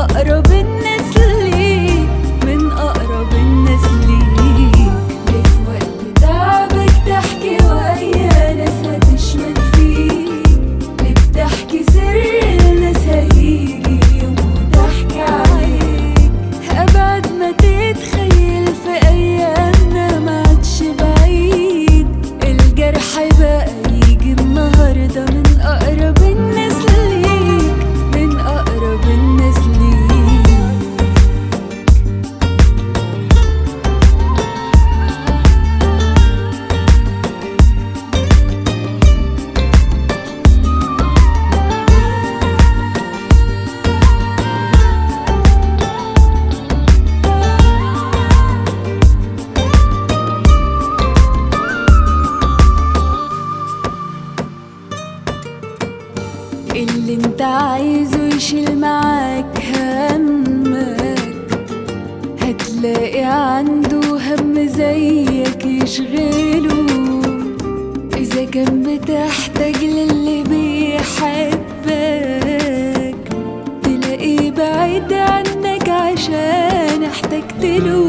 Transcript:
أقرب الناس ليك، من أقرب الناس ليك. في وقت تعبك تحكي ويا ناس هتشمت فيك، بتحكي سر الناس هيجي يوم وتحكي عليك. أبعد ما تتخيل في أيامنا ما عادش بعيد، الجرح بقى يجي النهاردة من أقرب الناس ليك، من أقرب الناس ليك. اللي انت عايزه يشيل معاك همك، هتلاقي عنده هم زيك يشغله. إذا كان بتحتاج للي بيحبك، تلاقيه بعيد عنك عشان احتجت له.